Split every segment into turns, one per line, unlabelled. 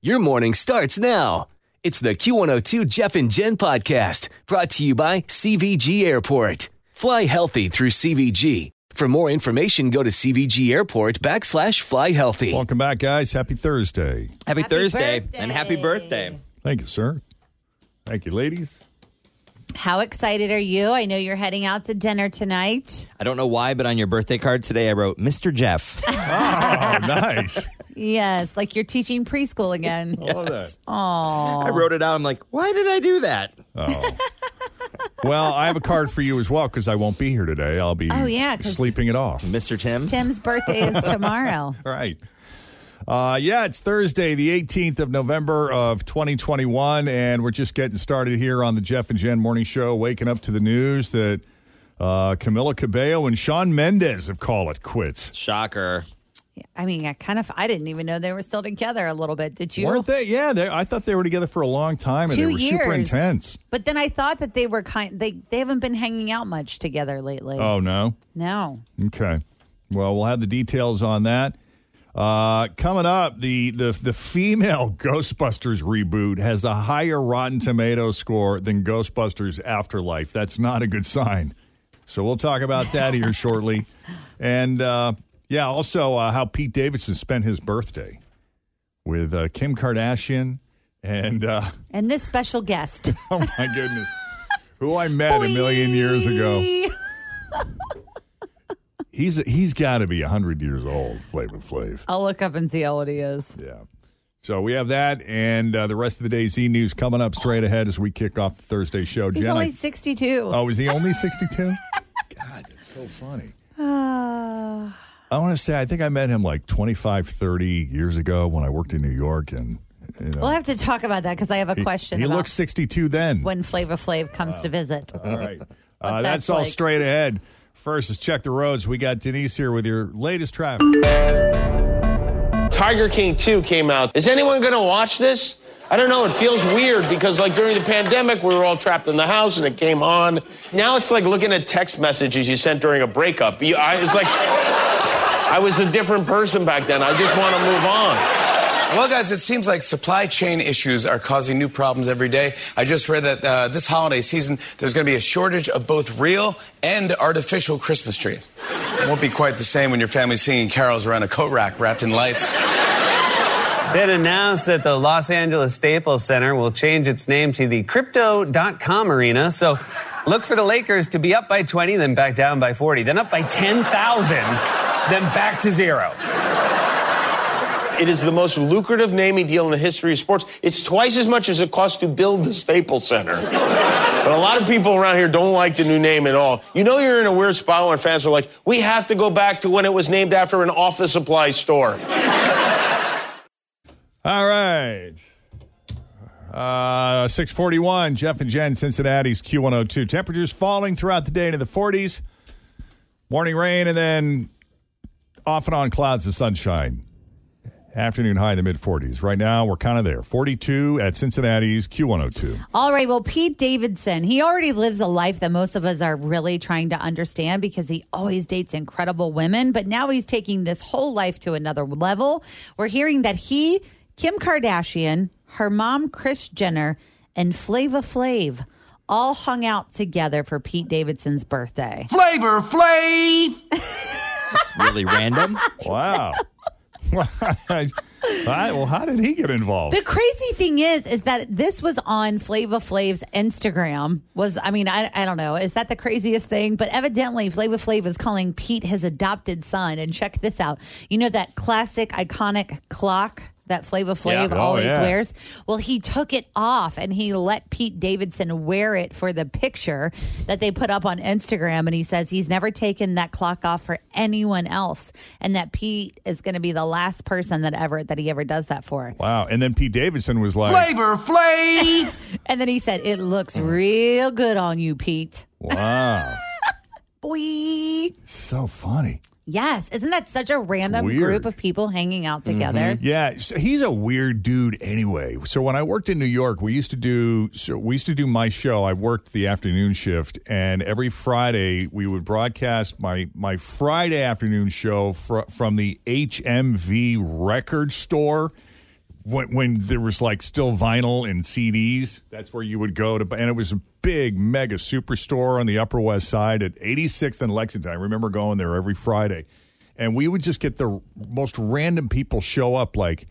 Your morning starts now. It's the Q102 Jeff and Jen podcast brought to you by CVG Airport. Fly healthy through CVG. For more information, go to CVG Airport /fly healthy.
Welcome back, guys. Happy Thursday.
Happy Thursday
birthday.
and happy birthday.
Thank you, sir. Thank you, ladies.
How excited are you? I know you're heading out to dinner tonight.
I don't know why, but on your birthday card today, I wrote Mr. Jeff.
Oh, nice.
Yes, like you're teaching preschool again.
I love that.
Aww.
I wrote it out. I'm like, why did I do that?
Oh. Well, I have a card for you as well because I won't be here today. I'll be
'cause
sleeping it off.
Mr. Tim?
Tim's birthday is tomorrow.
Right. It's Thursday, the 18th of November of 2021, and we're just getting started here on the Jeff and Jen Morning Show, waking up to the news that Camila Cabello and Shawn Mendes have called it quits.
Shocker.
I mean, I didn't even know they were still together a little bit. Did you?
Weren't they? Yeah, I thought they were together for a long time, and
2
they were
years.
super intense.
But then I thought that they were they haven't been hanging out much together lately.
Oh, no?
No.
Okay. Well, we'll have the details on that. Coming up, the female Ghostbusters reboot has a higher Rotten Tomato score than Ghostbusters Afterlife. That's not a good sign. So we'll talk about that here shortly. And, also how Pete Davidson spent his birthday with Kim Kardashian and
this special guest.
oh, my goodness, who I met a million years ago. He's got to be 100 years old, Flavor Flav.
I'll look up and see how old he is.
Yeah. So we have that and the rest of the day's Z News coming up straight ahead as we kick off the Thursday show.
He's
Jen,
only 62.
Oh, is he only 62? God, that's so funny. I want to say, I think I met him like 25, 30 years ago when I worked in New York. And
We'll have to talk about that because I have a question.
He
about
looks 62 then.
when Flavor Flav comes to visit.
All right.
That's
That's all
like-
straight ahead. First, let's check the roads. We got Denise here with your latest traffic.
Tiger King 2 came out. Is anyone going to watch this? I don't know. It feels weird because, like, during the pandemic, we were all trapped in the house and it came on. Now it's like looking at text messages you sent during a breakup. It's like I was a different person back then. I just want to move on.
Well, guys, it seems like supply chain issues are causing new problems every day. I just read that this holiday season, there's going to be a shortage of both real and artificial Christmas trees. It won't be quite the same when your family's singing carols around a coat rack wrapped in lights.
Been announced that the Los Angeles Staples Center will change its name to the Crypto.com Arena. So look for the Lakers to be up by 20, then back down by 40, then up by 10,000, then back to 0.
It is the most lucrative naming deal in the history of sports. It's twice as much as it costs to build the Staples Center. But a lot of people around here don't like the new name at all. You know you're in a weird spot when fans are like, we have to go back to when it was named after an office supply store.
All right. 641, Jeff and Jen, Cincinnati's Q102. Temperatures falling throughout the day into the 40s. Morning rain and then off and on clouds of sunshine. Afternoon high in the mid-40s. Right now, we're kind of there. 42 at Cincinnati's Q102.
All right. Well, Pete Davidson, he already lives a life that most of us are really trying to understand because he always dates incredible women. But now he's taking this whole life to another level. We're hearing that he, Kim Kardashian, her mom, Kris Jenner, and Flavor Flav all hung out together for Pete Davidson's birthday.
Flavor Flav!
It's really random.
Wow. Well, how did he get involved?
The crazy thing is that this was on Flavor Flav's Instagram. I don't know. Is that the craziest thing? But evidently, Flavor Flav is calling Pete his adopted son. And check this out. You know that classic, iconic clock that Flavor Flav always wears? Well, he took it off and he let Pete Davidson wear it for the picture that they put up on Instagram. And he says he's never taken that clock off for anyone else. And that Pete is going to be the last person that he ever does that for.
Wow. And then Pete Davidson was like,
Flavor Flav!
And then he said, it looks real good on you, Pete.
wow.
Boy.
It's so funny.
Yes. Isn't that such a random
Weird.
group of people hanging out together?
Yeah, so he's a weird dude anyway. So when I worked in New York, we used to do my show. I worked the afternoon shift, and every Friday we would broadcast my Friday afternoon show from the HMV record store when there was like still vinyl and CDs. That's where you would go to, and it was a big mega superstore on the Upper West Side at 86th and Lexington. I remember going there every Friday, and we would just get the most random people show up, like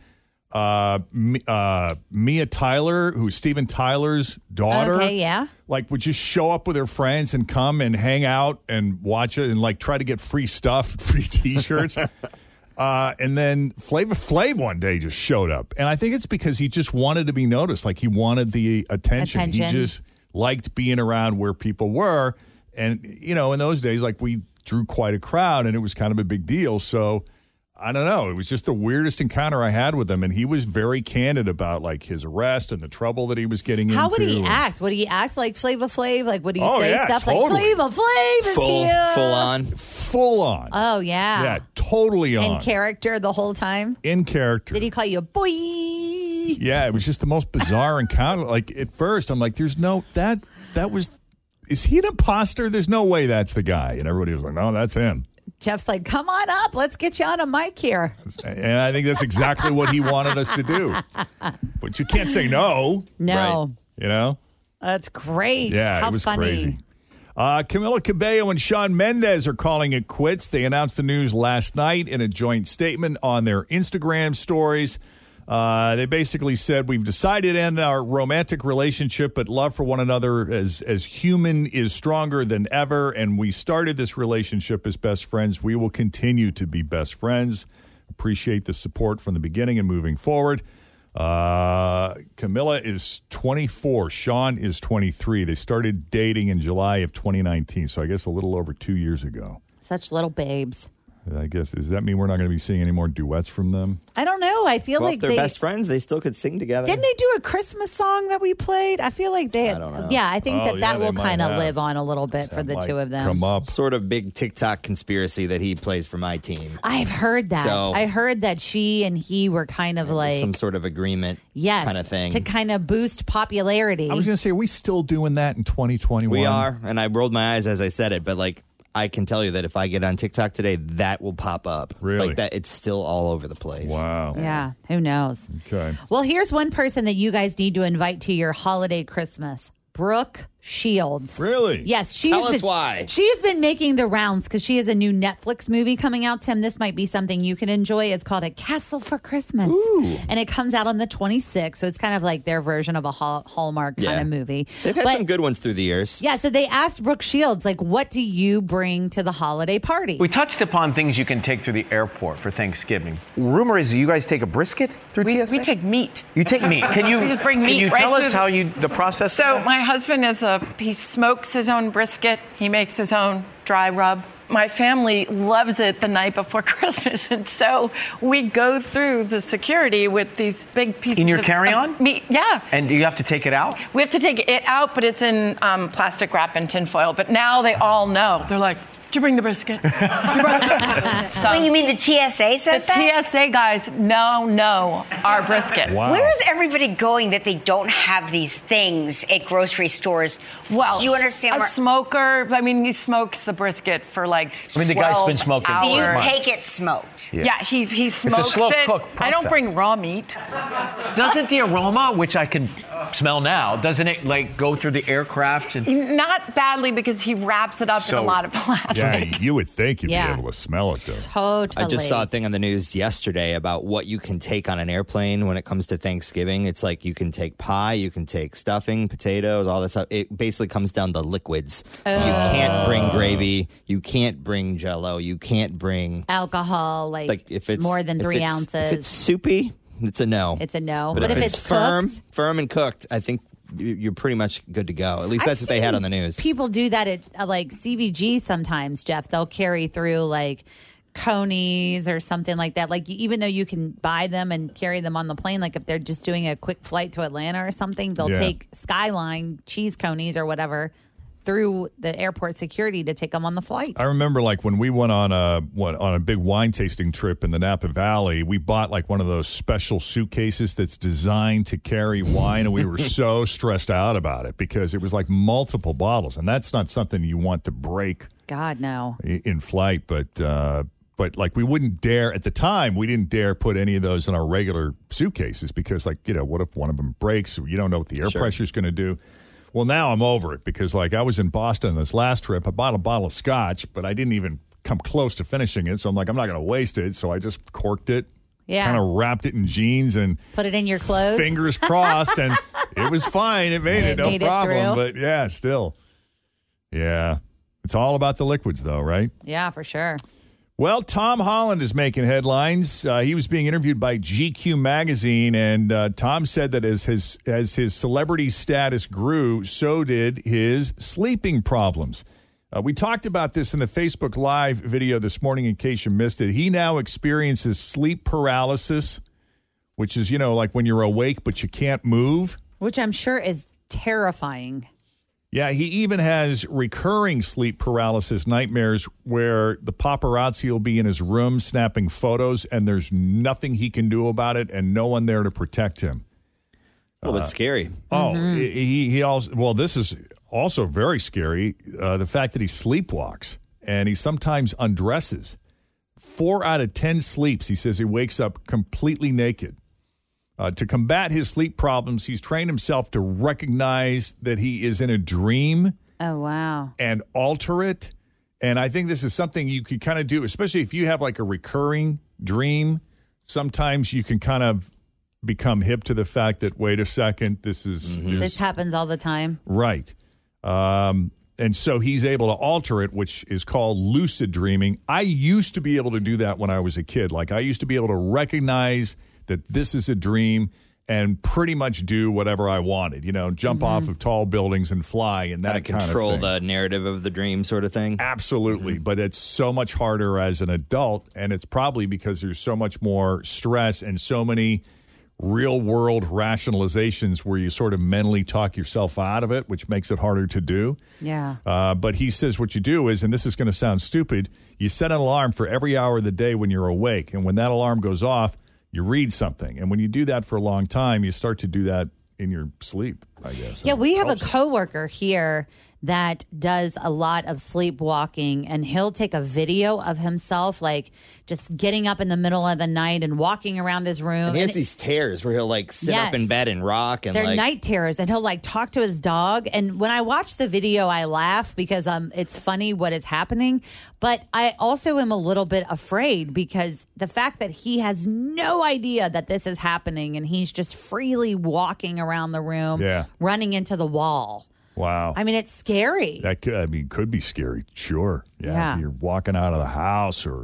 Mia Tyler, who's Steven Tyler's daughter.
Okay, yeah.
Like would just show up with her friends and come and hang out and watch it and like try to get free stuff, free T-shirts. And then Flavor Flav one day just showed up. And I think it's because he just wanted to be noticed. Like he wanted the attention. He just liked being around where people were. And, you know, in those days, like we drew quite a crowd and it was kind of a big deal. So I don't know. It was just the weirdest encounter I had with him. And he was very candid about like his arrest and the trouble that he was getting into.
How would he act? Would he act like Flavor Flav? Like would he say stuff
totally.
like Flavor Flav is here?
Full on.
Oh, yeah.
Yeah, totally on.
In character the whole time?
In character.
Did he call you a boy?
Yeah, it was just the most bizarre encounter. Like at first, I'm like, "There's no that was. Is he an imposter? There's no way that's the guy." And everybody was like, "No, that's him."
Jeff's like, "Come on up, let's get you on a mic here."
And I think that's exactly what he wanted us to do. But you can't say no.
No,
right? You know,
that's great.
Yeah,
How
it was
funny.
crazy. Camila Cabello and Shawn Mendes are calling it quits. They announced the news last night in a joint statement on their Instagram stories. They basically said, "We've decided to end our romantic relationship, but love for one another as human is stronger than ever. And we started this relationship as best friends. We will continue to be best friends. Appreciate the support from the beginning and moving forward." Camila is 24. Shawn is 23. They started dating in July of 2019, so I guess a little over 2 years ago.
Such little babes.
I guess, does that mean we're not going to be seeing any more duets from them?
I don't know. I feel like
if they're best friends, they still could sing together.
Didn't they do a Christmas song that we played? I feel like they had.
I don't know.
Yeah, I think that
they
will
might
kind of
have.
live on a little bit for the two of them.
Come up.
Sort of big TikTok conspiracy that he plays for my team.
I've heard that.
So-
I heard that she and he were kind of like
Some sort of agreement kind of thing.
to kind of boost popularity.
I was going to say, are we still doing that in 2021?
We are, and I rolled my eyes as I said it, but like I can tell you that if I get on TikTok today, that will pop up.
Really?
Like that, it's still all over the place.
Wow.
Yeah, who knows?
Okay.
Well, here's one person that you guys need to invite to your holiday Christmas. Brooke Shields.
Really?
Yes.
Tell us why.
She's been making the rounds because she has a new Netflix movie coming out, Tim. This might be something you can enjoy. It's called A Castle for Christmas.
Ooh.
And it comes out on the 26th. So it's kind of like their version of a Hallmark kind of movie.
They've had
But-
some good ones through the years.
Yeah, so they asked Brooke Shields, like, what do you bring to the holiday party?
We touched upon things you can take through the airport for Thanksgiving. Rumor is you guys take a brisket through TSA?
We take meat.
You take meat. Can you
We just bring
Can
meat
you
right
tell us
through
how the process?
So
of that?
my husband he smokes his own brisket. He makes his own dry rub. My family loves it the night before Christmas, and so we go through the security with these big pieces
In your
of
carry-on?
meat. Yeah.
And do you have to take it out?
We have to take it out, but it's in plastic wrap and tinfoil. But now they all know. They're like, "Did you bring the brisket?" So,
Wait, you mean the TSA says
the
that?
TSA guys know our brisket.
Wow.
Where is everybody going that they don't have these things at grocery stores?
Well,
do you understand?
a smoker, I mean, he smokes the brisket for like 12
the guy's been smoking
hours.
So you
months.
take it smoked.
Yeah, he smokes
slow
it.
cook
I don't
process.
bring raw meat.
Doesn't the aroma, which I can smell now, doesn't it like go through the aircraft? And
Not badly because he wraps it up in a lot of plastic.
Yeah, you would think you'd
Yeah.
be able to smell it, though.
Totally.
I just saw a thing on the news yesterday about what you can take on an airplane when it comes to Thanksgiving. It's like you can take pie, you can take stuffing, potatoes, all that stuff. It basically comes down to liquids. So you can't bring gravy, you can't bring Jell-O, you can't bring
Alcohol, like
if it's
more than
if
3
it's-
ounces.
If it's soupy, it's a no.
It's a no.
But, if it's
cooked,
firm and cooked, I think you're pretty much good to go. At least that's
I've
what they had
seen
on the news.
People do that at like CVG sometimes, Jeff. They'll carry through like conies or something like that. Like even though you can buy them and carry them on the plane, like if they're just doing a quick flight to Atlanta or something, they'll
Yeah.
take Skyline cheese conies or whatever through the airport security to take them on the flight.
I remember like when we went on a big wine tasting trip in the Napa Valley, we bought like one of those special suitcases that's designed to carry wine, and we were so stressed out about it because it was like multiple bottles, and that's not something you want to break
God, no.
in flight. But But like we wouldn't dare, at the time, we didn't dare put any of those in our regular suitcases because like, what if one of them breaks? You don't know what the air pressure is going to do. Well, now I'm over it because like I was in Boston this last trip. I bought a bottle of scotch, but I didn't even come close to finishing it. So I'm like, I'm not going to waste it. So I just corked it.
Yeah.
Kind of wrapped it in jeans and
put it in your clothes.
Fingers crossed. And it was fine. It made it. No problem. But yeah, still. Yeah. It's all about the liquids though, right?
Yeah, for sure.
Well, Tom Holland is making headlines. He was being interviewed by GQ magazine, and Tom said that as his celebrity status grew, so did his sleeping problems. We talked about this in the Facebook Live video this morning in case you missed it. He now experiences sleep paralysis, which is, like when you're awake but you can't move.
Which I'm sure is terrifying.
Yeah, he even has recurring sleep paralysis nightmares where the paparazzi will be in his room snapping photos and there's nothing he can do about it and no one there to protect him.
A little bit scary.
Oh, he also, well, this is also very scary. The fact that he sleepwalks and he sometimes undresses. 4 out of 10 sleeps, he says he wakes up completely naked. To combat his sleep problems, he's trained himself to recognize that he is in a dream.
Oh, wow.
And alter it. And I think this is something you could kind of do, especially if you have like a recurring dream. Sometimes you can kind of become hip to the fact that, wait a second, this
happens all the time.
Right. And so he's able to alter it, which is called lucid dreaming. I used to be able to do that when I was a kid. Like I used to be able to recognize that this is a dream and pretty much do whatever I wanted, jump off of tall buildings and fly and that kind of
control
thing.
the narrative of the dream sort of thing.
Absolutely. But it's so much harder as an adult. And it's probably because there's so much more stress and so many real world rationalizations where you sort of mentally talk yourself out of it, which makes it harder to do.
Yeah.
But he says what you do is, and this is going to sound stupid, you set an alarm for every hour of the day when you're awake. And when that alarm goes off, you read something. And when you do that for a long time, you start to do that in your sleep, I guess.
Yeah, we have a coworker here that does a lot of sleepwalking, and he'll take a video of himself, like just getting up in the middle of the night and walking around his room.
And he has these tears where he'll like sit up in bed and rock. And
they're night terrors, and he'll like talk to his dog. And when I watch the video, I laugh because it's funny what is happening. But I also am a little bit afraid because the fact that he has no idea that this is happening and he's just freely walking around the room, running into the wall.
Wow.
I mean, it's scary.
That could be scary. Sure. Yeah. If you're walking out of the house or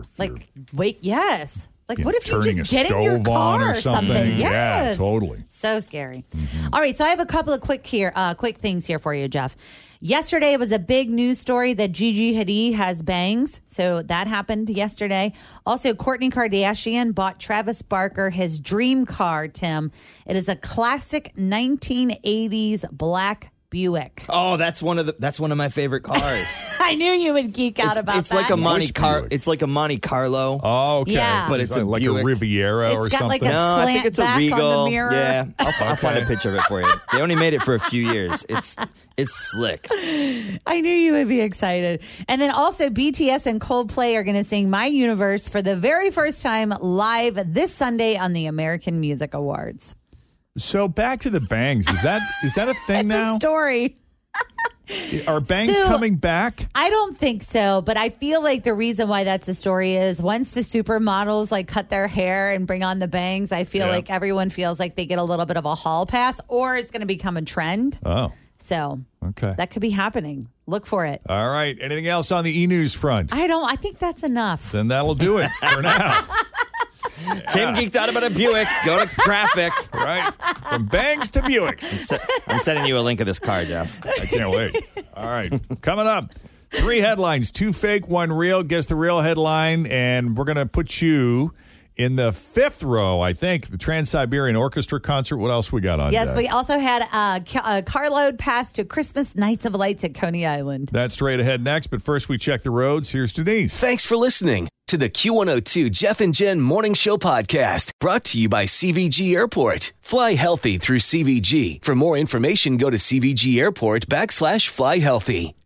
yes. Like, what if you just get in your car or something? Yes.
Yeah, totally.
So scary. All right. So I have a couple of quick things here for you, Jeff. Yesterday was a big news story that Gigi Hadid has bangs. So that happened yesterday. Also, Kourtney Kardashian bought Travis Barker his dream car, Tim. It is a classic 1980s black Buick.
Oh, that's one of my favorite cars.
I knew you would geek out about
it's
that.
It's like a Monte Carlo.
Oh, okay.
Yeah.
But it's
like a Riviera or something.
Like no,
I think it's a Regal.
On the mirror.
Yeah, I'll find a picture of it for you. They only made it for a few years. It's slick.
I knew you would be excited. And then also BTS and Coldplay are going to sing My Universe for the very first time live this Sunday on the American Music Awards.
So back to the bangs. Is that a thing now?
It's a story.
Are bangs coming back?
I don't think so, but I feel like the reason why that's a story is once the supermodels like cut their hair and bring on the bangs, I feel like everyone feels like they get a little bit of a hall pass, or it's going to become a trend.
Oh.
So
okay,
that could be happening. Look for it.
All right. Anything else on the e-news front?
I think that's enough.
Then that'll do it for now.
Tim geeked out about a Buick. Go to traffic.
Right. From bangs to Buicks.
I'm sending you a link of this car, Jeff.
I can't wait. All right. Coming up, 3 headlines, 2 fake, 1 real. Guess the real headline, and we're going to put you in the 5th row, I think, the Trans-Siberian Orchestra concert. What else we got on
Yes,
deck?
we also had a carload pass to Christmas Nights of Lights at Coney Island.
That's straight ahead next, but first we check the roads. Here's Denise.
Thanks for listening to the Q102 Jeff and Jen Morning Show podcast, brought to you by CVG Airport. Fly healthy through CVG. For more information, go to CVG Airport /fly healthy.